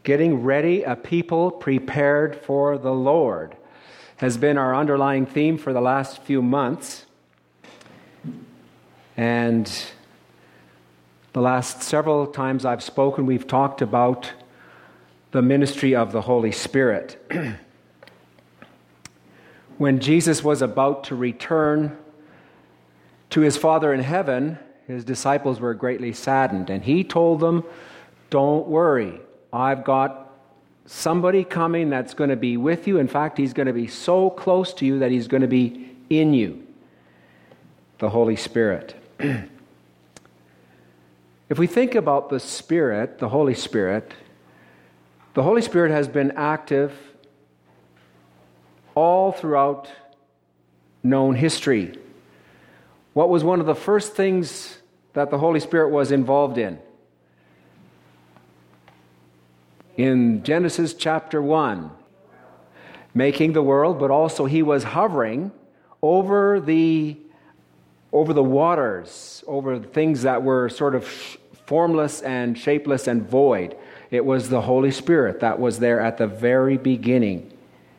Getting ready, a people prepared for the Lord, has been our underlying theme for the last few months. And the last several times I've spoken, we've talked about the ministry of the Holy Spirit. When Jesus was about to return to his Father in heaven, his disciples were greatly saddened, and he told them, "Don't worry, I've got somebody coming that's going to be with you. In fact, he's going to be so close to you that he's going to be in you." The Holy Spirit. If we think about the Spirit, the Holy Spirit has been active all throughout known history. What was one of the first things that the Holy Spirit was involved in? In Genesis chapter 1, making the world, but also he was hovering over the waters, over things that were sort of formless and shapeless and void. It was the Holy Spirit that was there at the very beginning.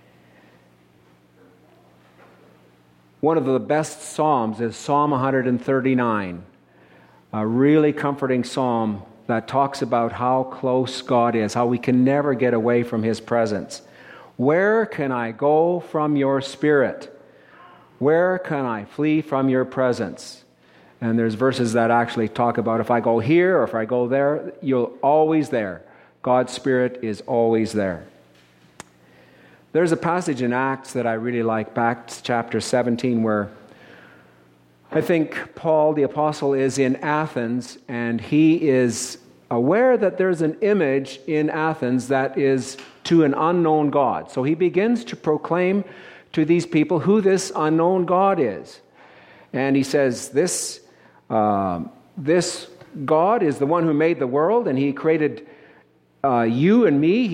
One of the best psalms is Psalm 139, a really comforting psalm that talks about how close God is, how we can never get away from his presence. Where can I go from your Spirit? Where can I flee from your presence? And there's verses that actually talk about if I go here or if I go there, you're always there. God's Spirit is always there. There's a passage in Acts that I really like, Acts chapter 17, where I think Paul the Apostle is in Athens, and he is aware that there's an image in Athens that is to an unknown God. So he begins to proclaim to these people who this unknown God is. And he says, this God is the one who made the world, and he created you and me.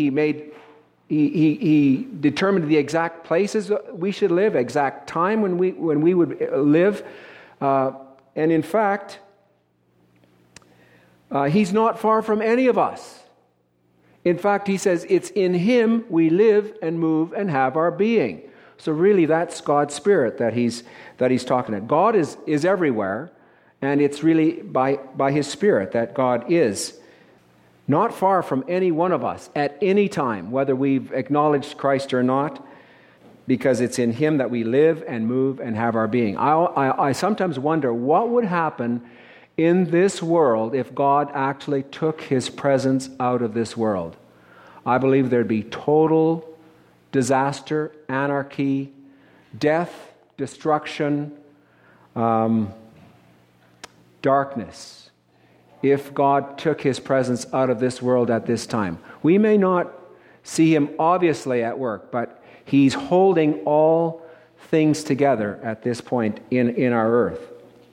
He determined the exact places we should live, exact time when we would live. And in fact, he's not far from any of us. In fact, he says it's in him we live and move and have our being. So really, that's God's Spirit that he's talking about. God is everywhere, and it's really by his Spirit that God is not far from any one of us at any time, whether we've acknowledged Christ or not, because it's in him that we live and move and have our being. I sometimes wonder what would happen in this world if God actually took his presence out of this world. I believe there'd be total disaster, anarchy, death, destruction, darkness, if God took his presence out of this world at this time. We may not see him obviously at work, but he's holding all things together at this point in our earth.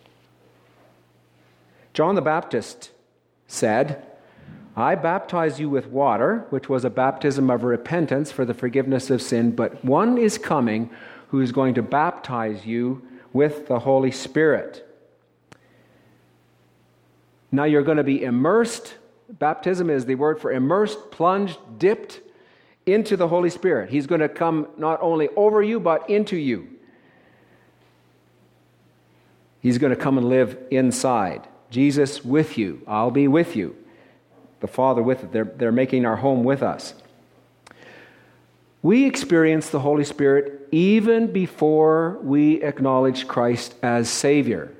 John the Baptist said, "I baptize you with water," which was a baptism of repentance for the forgiveness of sin, "but one is coming who is going to baptize you with the Holy Spirit." Now you're going to be immersed. Baptism is the word for immersed, plunged, dipped into the Holy Spirit. He's going to come not only over you, but into you. He's going to come and live inside. Jesus with you. I'll be with you. The Father with it. They're making our home with us. We experience the Holy Spirit even before we acknowledge Christ as Savior.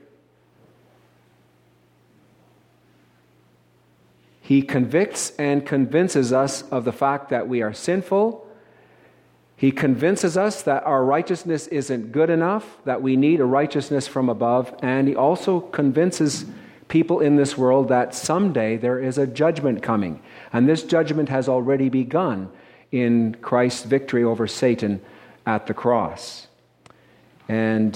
He convicts and convinces us of the fact that we are sinful. He convinces us that our righteousness isn't good enough, that we need a righteousness from above, and he also convinces people in this world that someday there is a judgment coming. And this judgment has already begun in Christ's victory over Satan at the cross. And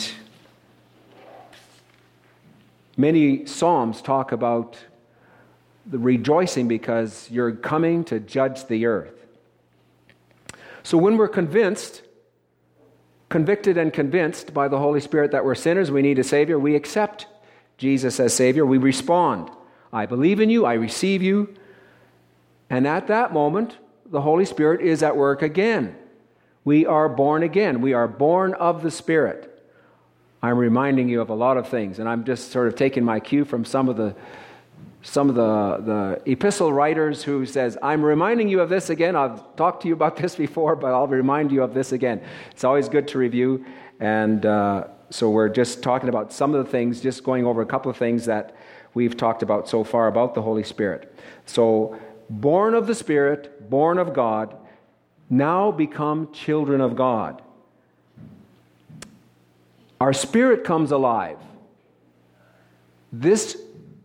many Psalms talk about the rejoicing because you're coming to judge the earth. So when we're convinced, convicted and convinced by the Holy Spirit that we're sinners, we need a Savior, we accept Jesus as Savior, we respond. I believe in you, I receive you. And at that moment, the Holy Spirit is at work again. We are born again. We are born of the Spirit. I'm reminding you of a lot of things, and I'm just sort of taking my cue from some of the epistle writers who says, I'm reminding you of this again. I've talked to you about this before, but I'll remind you of this again. It's always good to review, and so we're just talking about some of the things, just going over a couple of things that we've talked about so far about the Holy Spirit. So, born of the Spirit, born of God, now become children of God. Our spirit comes alive. This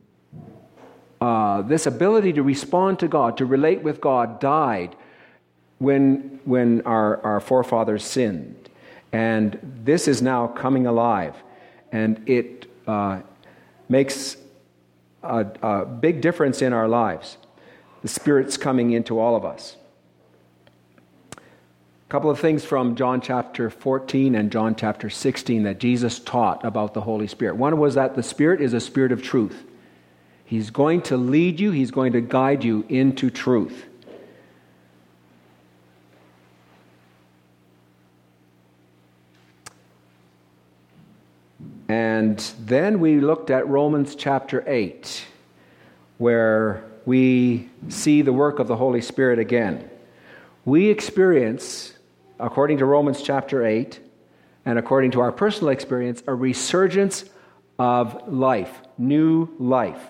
ability to respond to God, to relate with God, died when our forefathers sinned. And this is now coming alive. And it makes a big difference in our lives. The Spirit's coming into all of us. A couple of things from John chapter 14 and John chapter 16 that Jesus taught about the Holy Spirit. One was that the Spirit is a spirit of truth. He's going to lead you, He's going to guide you into truth. And then we looked at Romans chapter 8, where we see the work of the Holy Spirit again. We experience, according to Romans chapter 8, and according to our personal experience, a resurgence of life, new life.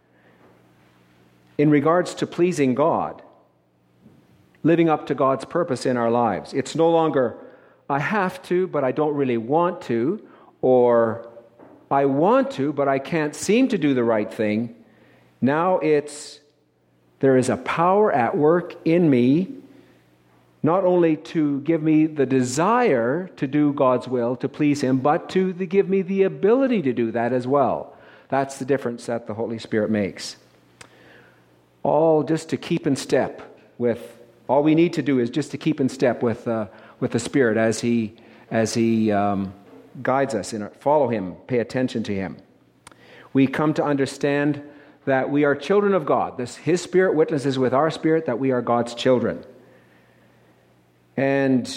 In regards to pleasing God, living up to God's purpose in our lives. It's no longer, I have to, but I don't really want to, or I want to, but I can't seem to do the right thing. Now it's, there is a power at work in me, not only to give me the desire to do God's will, to please Him, but to give me the ability to do that as well. That's the difference that the Holy Spirit makes. All just to keep in step with, all we need to do is just to keep in step with the Spirit as He guides us, and follow Him, pay attention to Him. We come to understand that we are children of God. His Spirit witnesses with our spirit that we are God's children. And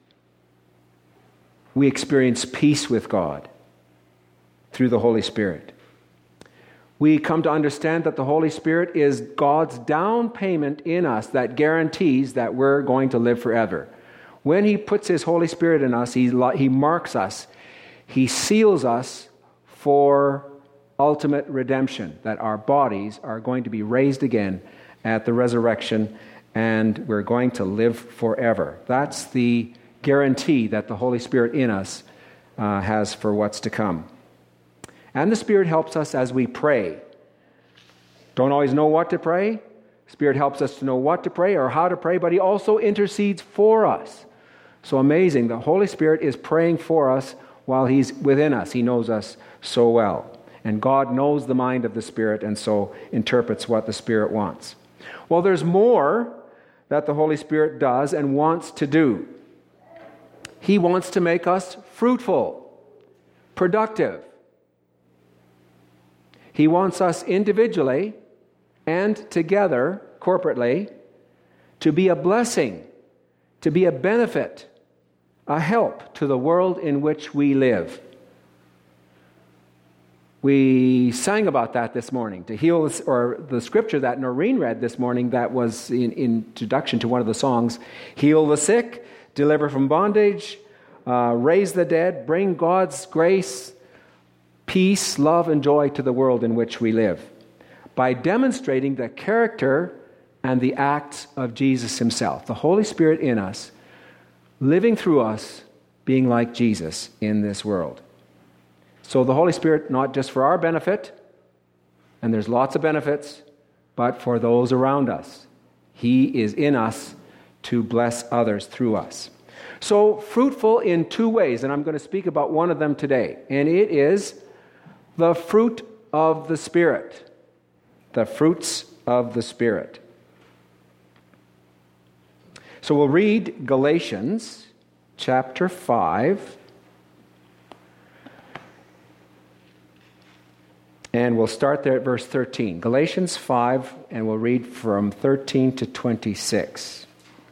we experience peace with God through the Holy Spirit. We come to understand that the Holy Spirit is God's down payment in us that guarantees that we're going to live forever. When He puts His Holy Spirit in us, He marks us. He seals us for ultimate redemption, that our bodies are going to be raised again at the resurrection, and we're going to live forever. That's the guarantee that the Holy Spirit in us has for what's to come. And the Spirit helps us as we pray. Don't always know what to pray. Spirit helps us to know what to pray or how to pray, but He also intercedes for us. So amazing. The Holy Spirit is praying for us while He's within us. He knows us so well. And God knows the mind of the Spirit and so interprets what the Spirit wants. Well, there's more that the Holy Spirit does and wants to do. He wants to make us fruitful, productive. He wants us individually and together, corporately, to be a blessing, to be a benefit, a help to the world in which we live. We sang about that this morning, to heal, or the scripture that Noreen read this morning that was in introduction to one of the songs, heal the sick, deliver from bondage, raise the dead, bring God's grace, peace, love, and joy to the world in which we live, by demonstrating the character and the acts of Jesus Himself, the Holy Spirit in us, living through us, being like Jesus in this world. So the Holy Spirit, not just for our benefit, and there's lots of benefits, but for those around us. He is in us to bless others through us. So fruitful in two ways, and I'm going to speak about one of them today, and it is the fruit of the Spirit. The fruits of the Spirit. So we'll read Galatians chapter 5. And we'll start there at verse 13. Galatians 5, and we'll read from 13 to 26.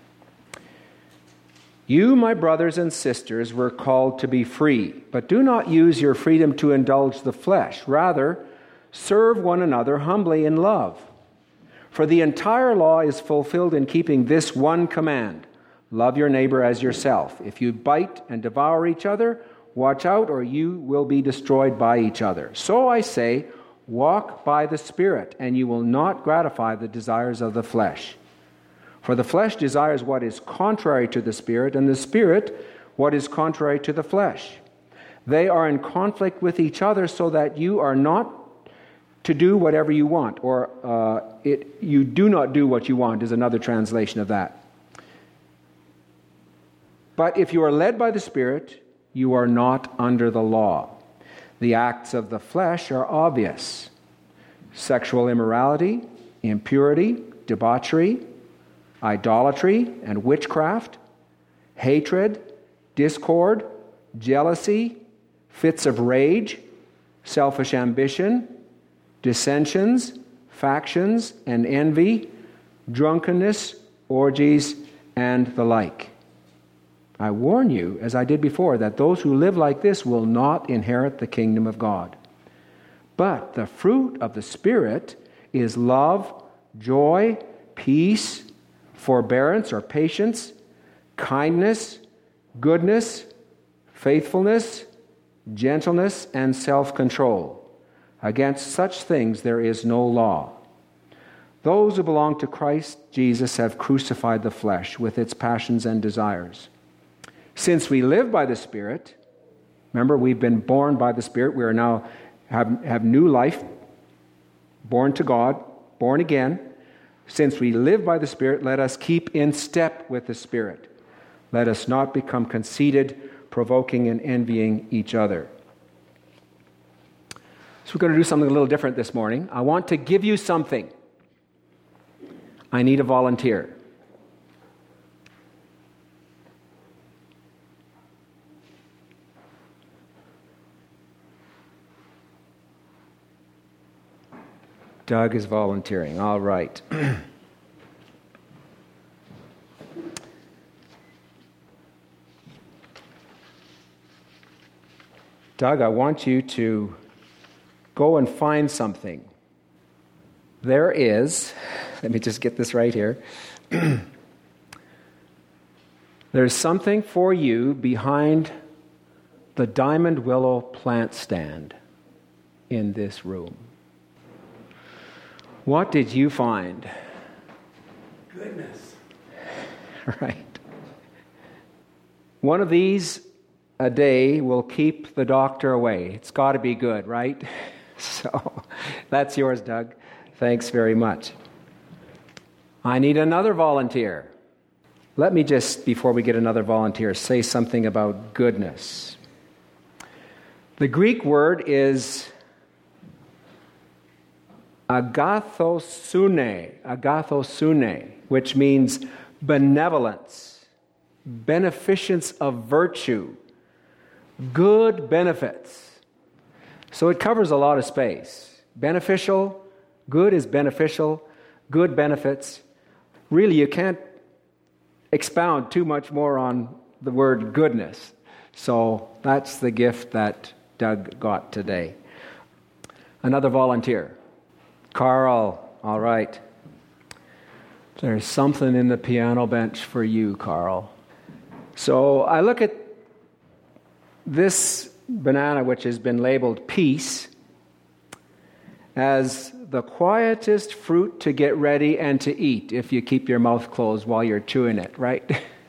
You, my brothers and sisters, were called to be free, but do not use your freedom to indulge the flesh. Rather, serve one another humbly in love. For the entire law is fulfilled in keeping this one command: love your neighbor as yourself. If you bite and devour each other, watch out, or you will be destroyed by each other. So I say, walk by the Spirit, and you will not gratify the desires of the flesh. For the flesh desires what is contrary to the Spirit, and the Spirit what is contrary to the flesh. They are in conflict with each other, so that you are not to do whatever you want, or you do not do what you want is another translation of that. But if you are led by the Spirit, you are not under the law. The acts of the flesh are obvious: sexual immorality, impurity, debauchery, idolatry and witchcraft, hatred, discord, jealousy, fits of rage, selfish ambition, dissensions, factions, and envy, drunkenness, orgies, and the like. I warn you, as I did before, that those who live like this will not inherit the kingdom of God. But the fruit of the Spirit is love, joy, peace, forbearance or patience, kindness, goodness, faithfulness, gentleness, and self-control. Against such things there is no law. Those who belong to Christ Jesus have crucified the flesh with its passions and desires. Since we live by the Spirit, remember, we've been born by the Spirit. We are now have new life, born to God, born again. Since we live by the Spirit, let us keep in step with the Spirit. Let us not become conceited, provoking and envying each other. So we're going to do something a little different this morning. I want to give you something. I need a volunteer. Doug is volunteering. All right. Doug, I want you to go and find something. There is, let me just get this right here. There's something for you behind the diamond willow plant stand in this room. What did you find? Goodness. Right. One of these a day will keep the doctor away. It's got to be good, right? So that's yours, Doug. Thanks very much. I need another volunteer. Let me just, before we get another volunteer, say something about goodness. The Greek word is agathosune, which means benevolence, beneficence of virtue, good benefits. So it covers a lot of space. Beneficial, good is beneficial, good benefits. Really, you can't expound too much more on the word goodness. So that's the gift that Doug got today. Another volunteer. Carl, all right. There's something in the piano bench for you, Carl. So I look at this banana, which has been labeled peace, as the quietest fruit to get ready and to eat if you keep your mouth closed while you're chewing it, right?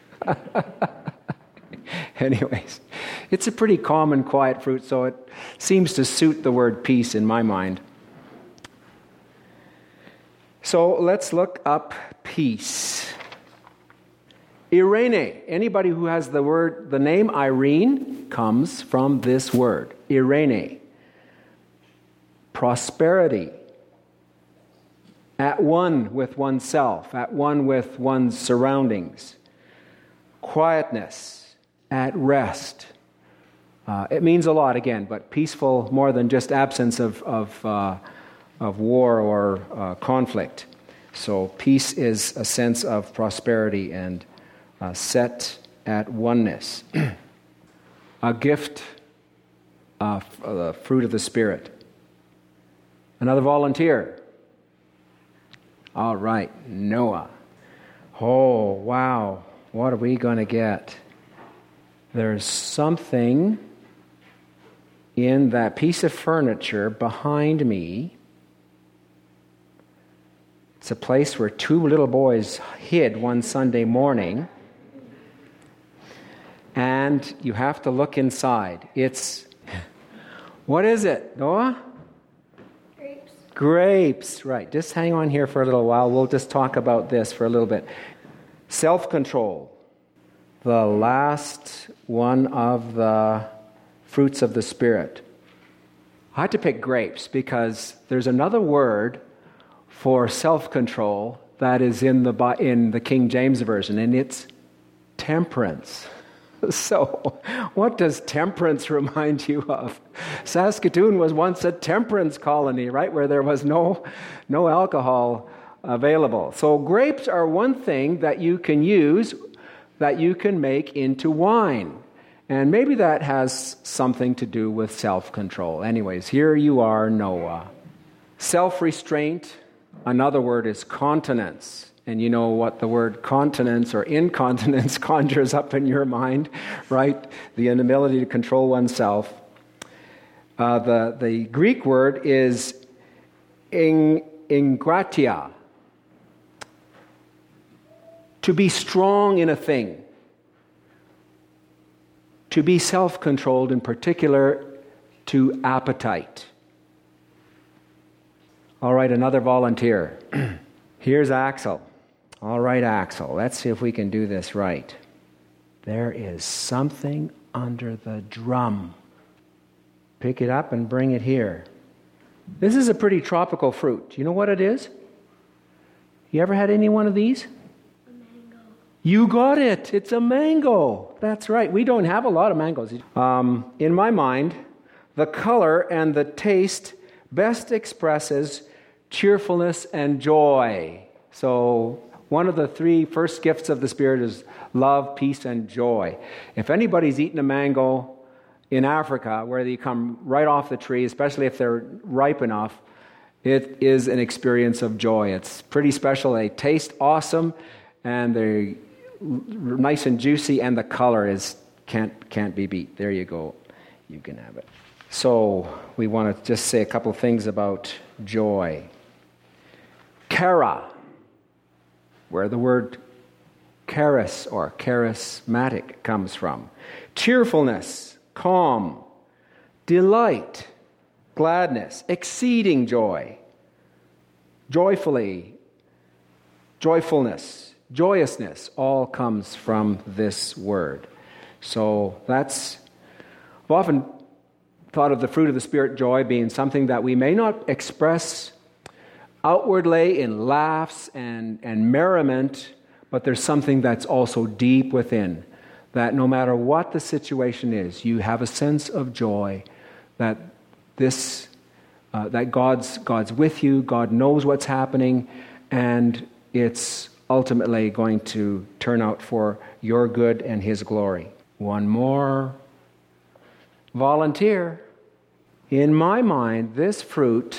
Anyways, it's a pretty calm and quiet fruit, so it seems to suit the word peace in my mind. So let's look up peace. Irene. Anybody who has the name Irene comes from this word. Irene. Prosperity. At one with oneself. At one with one's surroundings. Quietness. At rest. It means a lot again, but peaceful more than just absence of war or conflict. So peace is a sense of prosperity and set at oneness. A gift of the fruit of the Spirit. Another volunteer. All right, Noah. Oh, wow. What are we going to get? There's something in that piece of furniture behind me. It's a place where two little boys hid one Sunday morning. And you have to look inside. What is it, Noah? Grapes. Grapes, right. Just hang on here for a little while. We'll just talk about this for a little bit. Self-control. The last one of the fruits of the Spirit. I had to pick grapes because there's another word for self-control that is in the King James Version, and it's temperance. So, what does temperance remind you of? Saskatoon was once a temperance colony, right, where there was no alcohol available. So, grapes are one thing that you can use, that you can make into wine. And maybe that has something to do with self-control. Anyways, here you are, Noah. Self-restraint, another word is continence. And you know what the word continence or incontinence conjures up in your mind, right? The inability to control oneself. The Greek word is ingratia. To be strong in a thing. To be self-controlled, in particular, to appetite. All right, another volunteer. Here's Axel. All right, Axel, let's see if we can do this right. There is something under the drum. Pick it up and bring it here. This is a pretty tropical fruit. Do you know what it is? You ever had any one of these? A mango. You got it. It's a mango. That's right. We don't have a lot of mangoes. In my mind, the color and the taste best expresses cheerfulness and joy. So one of the three first gifts of the Spirit is love, peace, and joy. If anybody's eaten a mango in Africa, where they come right off the tree, especially if they're ripe enough, it is an experience of joy. It's pretty special. They taste awesome, and they're nice and juicy, and the color can't be beat. There you go. You can have it. So we want to just say a couple of things about joy. Chara, where the word charis or charismatic comes from. Cheerfulness, calm, delight, gladness, exceeding joy, joyfully, joyfulness, joyousness, all comes from this word. So I've often thought of the fruit of the Spirit, joy, being something that we may not express outwardly in laughs and merriment, but there's something that's also deep within, that no matter what the situation is, you have a sense of joy that that God's with you, God knows what's happening, and it's ultimately going to turn out for your good and His glory. One more volunteer. In my mind, this fruit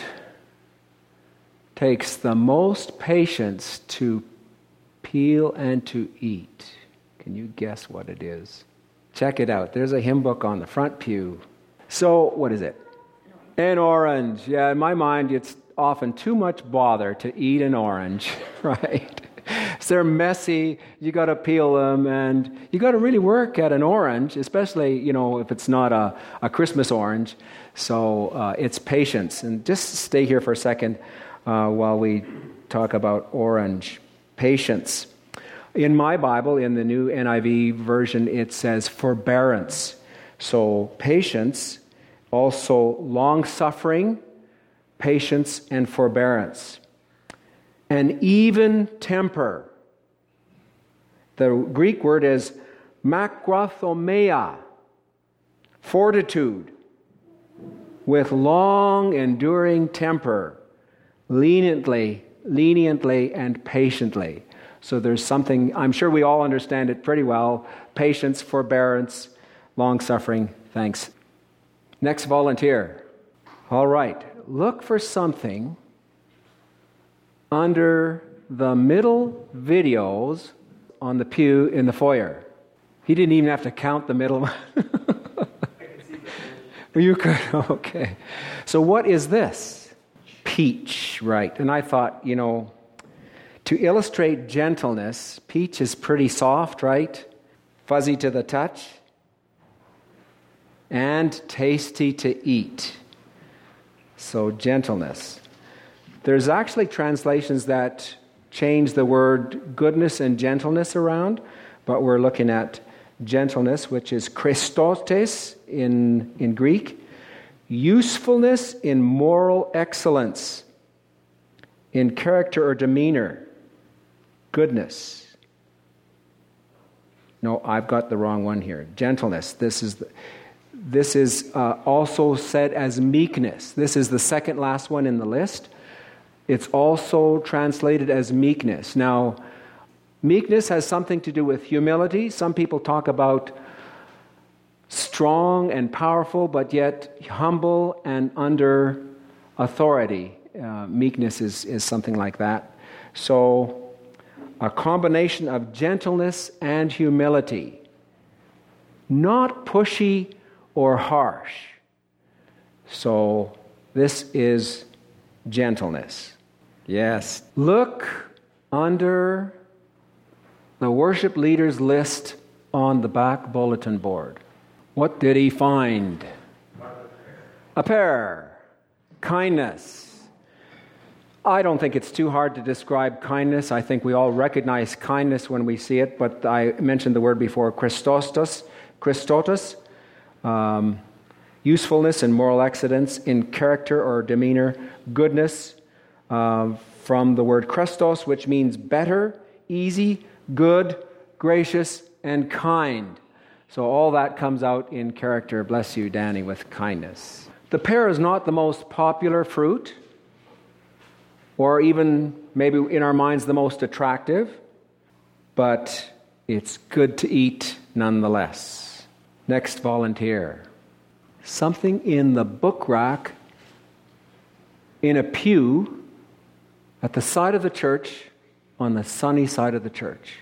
takes the most patience to peel and to eat. Can you guess what it is? Check it out. There's a hymn book on the front pew. So, what is it? An orange. Yeah, in my mind, it's often too much bother to eat an orange, right? So they're messy, you got to peel them, and you got to really work at an orange, especially, if it's not a Christmas orange. So it's patience. And just stay here for a second while we talk about orange. Patience. In my Bible, in the new NIV version, it says forbearance. So patience, also long-suffering, patience, and forbearance. An even temper. The Greek word is makrothomia, fortitude, with long enduring temper, leniently and patiently. So there's something, I'm sure we all understand it pretty well. Patience, forbearance, long-suffering. Thanks. Next volunteer. All right. Look for something under the middle videos on the pew in the foyer. He didn't even have to count the middle one. You could, okay. So what is this? Peach, right. And I thought, to illustrate gentleness, peach is pretty soft, right? Fuzzy to the touch. And tasty to eat. So gentleness. There's actually translations that change the word goodness and gentleness around, but we're looking at gentleness, which is Christotes in Greek. Usefulness in moral excellence, in character or demeanor. Goodness. No, I've got the wrong one here. Gentleness. This is also said as meekness. This is the second last one in the list. It's also translated as meekness. Now, meekness has something to do with humility. Some people talk about strong and powerful, but yet humble and under authority. Meekness is something like that. So, a combination of gentleness and humility. Not pushy or harsh. So, this is gentleness. Yes. Look under the worship leaders list on the back bulletin board. What did he find? A pear. Kindness. I don't think it's too hard to describe kindness. I think we all recognize kindness when we see it, but I mentioned the word before, Christotos. Usefulness and moral excellence in character or demeanor. Goodness, from the word Christos, which means better, easy, good, gracious, and kind. So all that comes out in character, bless you, Danny, with kindness. The pear is not the most popular fruit, or even maybe in our minds the most attractive, but it's good to eat nonetheless. Next volunteer. Something in the book rack in a pew at the side of the church on the sunny side of the church.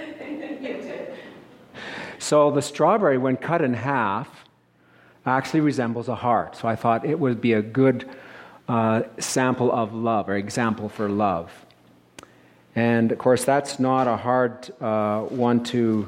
So the strawberry, when cut in half, actually resembles a heart. So I thought it would be a good sample of love, or example for love. And of course, that's not a hard one to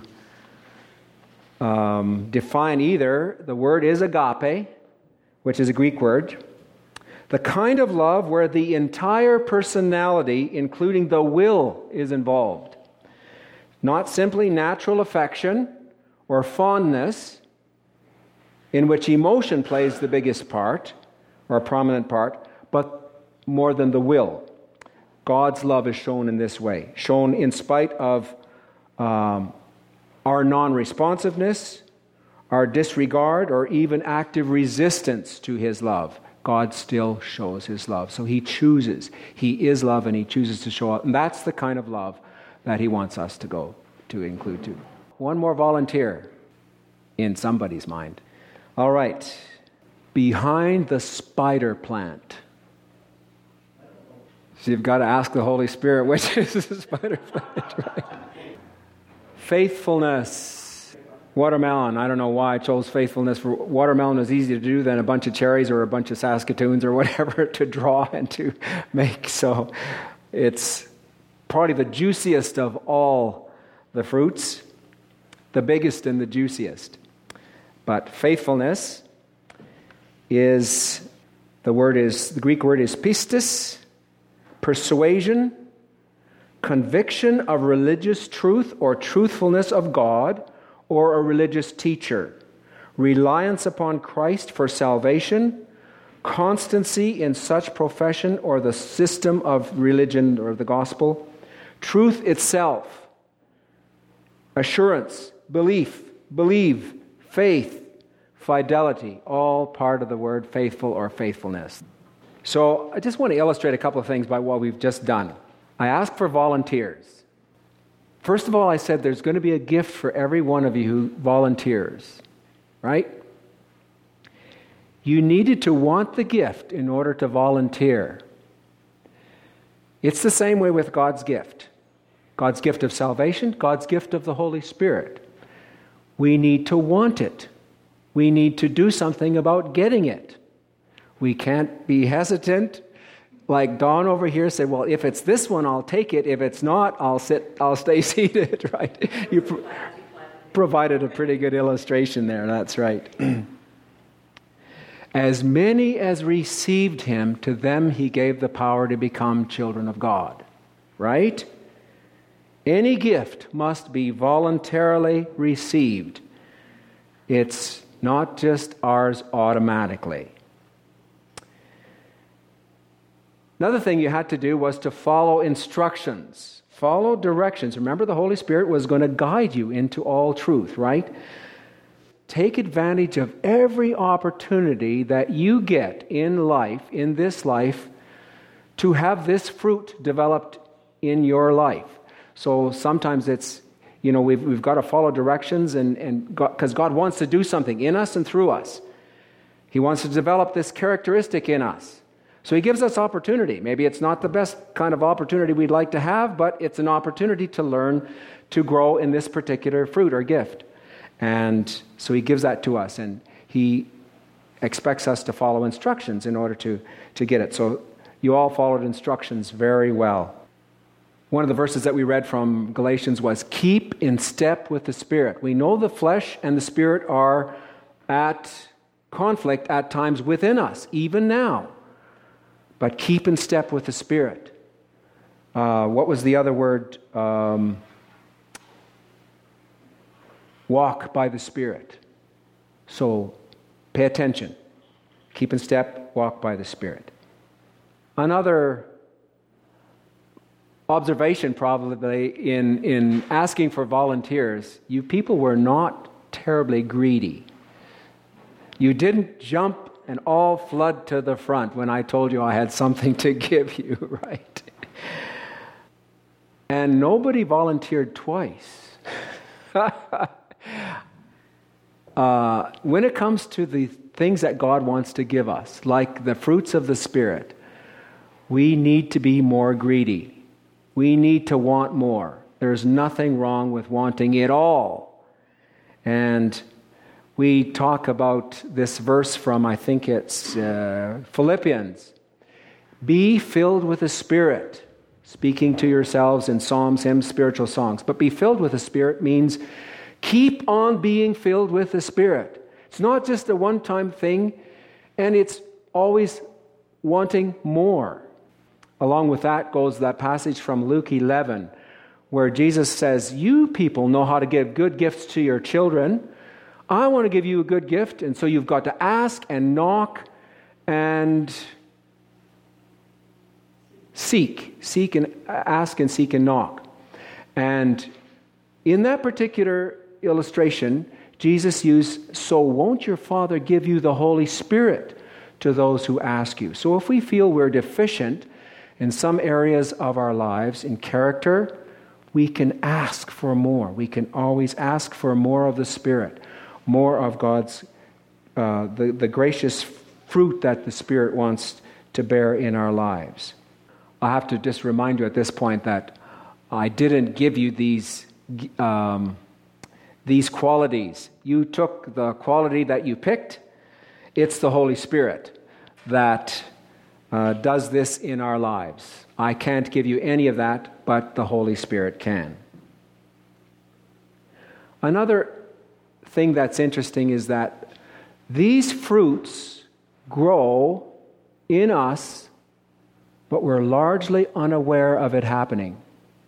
define either. The word is agape, which is a Greek word. The kind of love where the entire personality, including the will, is involved. Not simply natural affection or fondness, in which emotion plays the biggest part, or a prominent part, but more than the will. God's love is shown in this way, shown in spite of our non-responsiveness, our disregard, or even active resistance to His love. God still shows His love. So He chooses. He is love, and He chooses to show up. And that's the kind of love that He wants us to go to include too. One more volunteer in somebody's mind. All right. Behind the spider plant. So you've got to ask the Holy Spirit, which is the spider plant, right? Faithfulness. Watermelon. I don't know why I chose faithfulness. For watermelon is easier to do than a bunch of cherries or a bunch of Saskatoons or whatever to draw and to make. So it's probably the juiciest of all the fruits, the biggest and the juiciest. But faithfulness is, the Greek word is pistis, persuasion, conviction of religious truth or truthfulness of God or a religious teacher, reliance upon Christ for salvation, constancy in such profession or the system of religion or the gospel, truth itself, assurance, believe, faith, fidelity, all part of the word faithful or faithfulness. So I just want to illustrate a couple of things by what we've just done. I asked for volunteers. First of all, I said there's going to be a gift for every one of you who volunteers, right? You needed to want the gift in order to volunteer. It's the same way with God's gift. God's gift of salvation, God's gift of the Holy Spirit. We need to want it. We need to do something about getting it. We can't be hesitant, like Don over here said, well, if it's this one, I'll take it. If it's not, I'll stay seated, right? You provided a pretty good illustration there, that's right. As many as received him, to them he gave the power to become children of God, right? Any gift must be voluntarily received. It's not just ours automatically. Another thing you had to do was to follow instructions, follow directions. Remember, the Holy Spirit was going to guide you into all truth, right? Take advantage of every opportunity that you get in life, in this life, to have this fruit developed in your life. So sometimes it's, we've got to follow directions, and because God wants to do something in us and through us. He wants to develop this characteristic in us. So he gives us opportunity. Maybe it's not the best kind of opportunity we'd like to have, but it's an opportunity to learn to grow in this particular fruit or gift. And so he gives that to us, and he expects us to follow instructions in order to get it. So you all followed instructions very well. One of the verses that we read from Galatians was, keep in step with the Spirit. We know the flesh and the Spirit are at conflict at times within us, even now. But keep in step with the Spirit. What was the other word? Walk by the Spirit. So pay attention. Keep in step, walk by the Spirit. Another observation probably in asking for volunteers, you people were not terribly greedy. You didn't jump and all flood to the front when I told you I had something to give you, right? And nobody volunteered twice. When it comes to the things that God wants to give us, like the fruits of the Spirit, we need to be more greedy. We need to want more. There's nothing wrong with wanting it all. And we talk about this verse from, I think it's Philippians. Be filled with the Spirit, speaking to yourselves in psalms, hymns, spiritual songs. But be filled with the Spirit means keep on being filled with the Spirit. It's not just a one-time thing, and it's always wanting more. Along with that goes that passage from Luke 11, where Jesus says, you people know how to give good gifts to your children. I want to give you a good gift, and so you've got to ask and knock and seek. Seek and ask and seek and knock. And in that particular illustration, Jesus used, so won't your Father give you the Holy Spirit to those who ask you? So if we feel we're deficient in some areas of our lives, in character, we can ask for more. We can always ask for more of the Spirit. More of God's, the gracious fruit that the Spirit wants to bear in our lives. I have to just remind you at this point that I didn't give you these qualities. You took the quality that you picked. It's the Holy Spirit that does this in our lives. I can't give you any of that, but the Holy Spirit can. Another thing that's interesting is that these fruits grow in us, but we're largely unaware of it happening.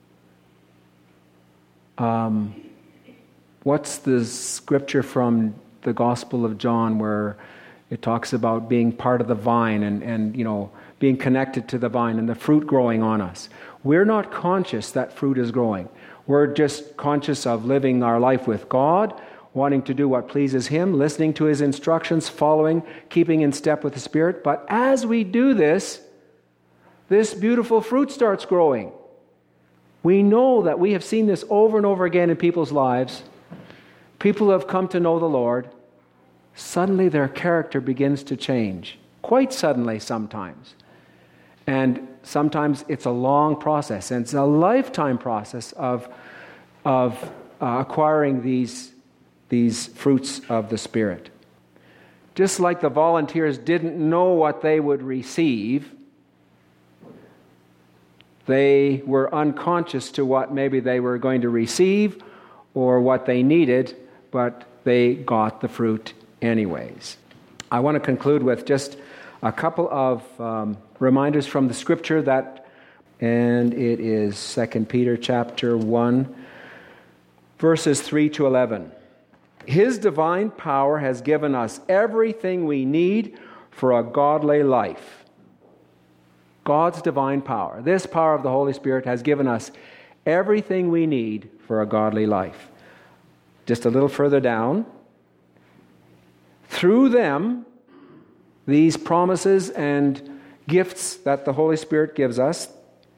What's the scripture from the Gospel of John where it talks about being part of the vine and being connected to the vine and the fruit growing on us? We're not conscious that fruit is growing. We're just conscious of living our life with God, wanting to do what pleases Him, listening to His instructions, following, keeping in step with the Spirit. But as we do this beautiful fruit starts growing. We know that we have seen this over and over again in people's lives. People who have come to know the Lord, suddenly their character begins to change. Quite suddenly sometimes. And sometimes it's a long process. And it's a lifetime process of acquiring these fruits of the Spirit. Just like the volunteers didn't know what they would receive, they were unconscious to what maybe they were going to receive or what they needed, but they got the fruit anyways. I want to conclude with just a couple of reminders from the Scripture and it is 2 Peter chapter 1, verses 3 to 11. His divine power has given us everything we need for a godly life. God's divine power, this power of the Holy Spirit, has given us everything we need for a godly life. Just a little further down. Through them, these promises and gifts that the Holy Spirit gives us,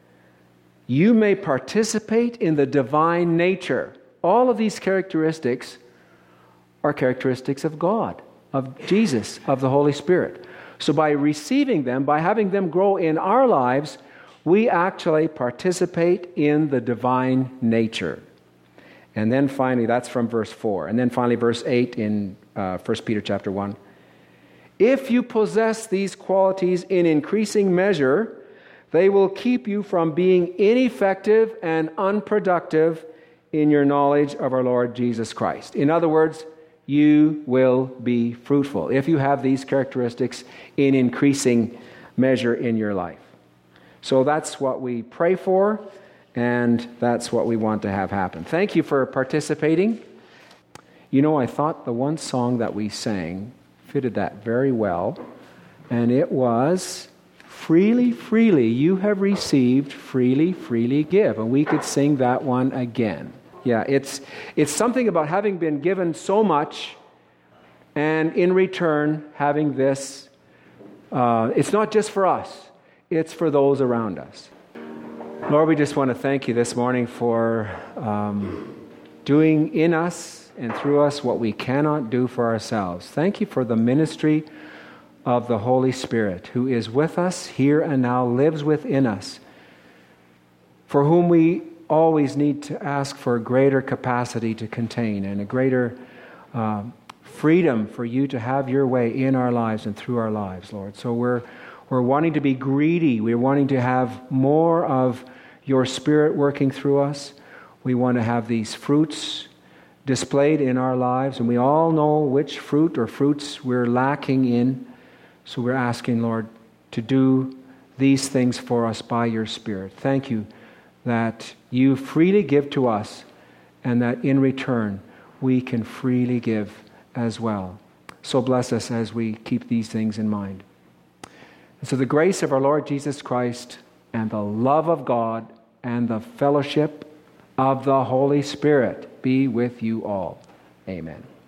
you may participate in the divine nature. All of these characteristics are characteristics of God, of Jesus, of the Holy Spirit. So by receiving them, by having them grow in our lives, we actually participate in the divine nature. And then finally, that's from verse 4. And then finally, verse 8 in 1 Peter chapter 1. If you possess these qualities in increasing measure, they will keep you from being ineffective and unproductive in your knowledge of our Lord Jesus Christ. In other words, you will be fruitful if you have these characteristics in increasing measure in your life. So that's what we pray for, and that's what we want to have happen. Thank you for participating. You know, I thought the one song that we sang fitted that very well, and it was, "Freely, freely you have received, freely, freely give." And we could sing that one again. Yeah, it's something about having been given so much and in return having this. It's not just for us, it's for those around us. Lord, we just want to thank you this morning for doing in us and through us what we cannot do for ourselves. Thank you for the ministry of the Holy Spirit who is with us here and now, lives within us, for whom we always need to ask for a greater capacity to contain and a greater freedom for you to have your way in our lives and through our lives, Lord. So we're wanting to be greedy. We're wanting to have more of your Spirit working through us. We want to have these fruits displayed in our lives, and we all know which fruit or fruits we're lacking in. So we're asking, Lord, to do these things for us by your Spirit. Thank you that you freely give to us, and that in return we can freely give as well. So bless us as we keep these things in mind. And so the grace of our Lord Jesus Christ and the love of God and the fellowship of the Holy Spirit be with you all. Amen.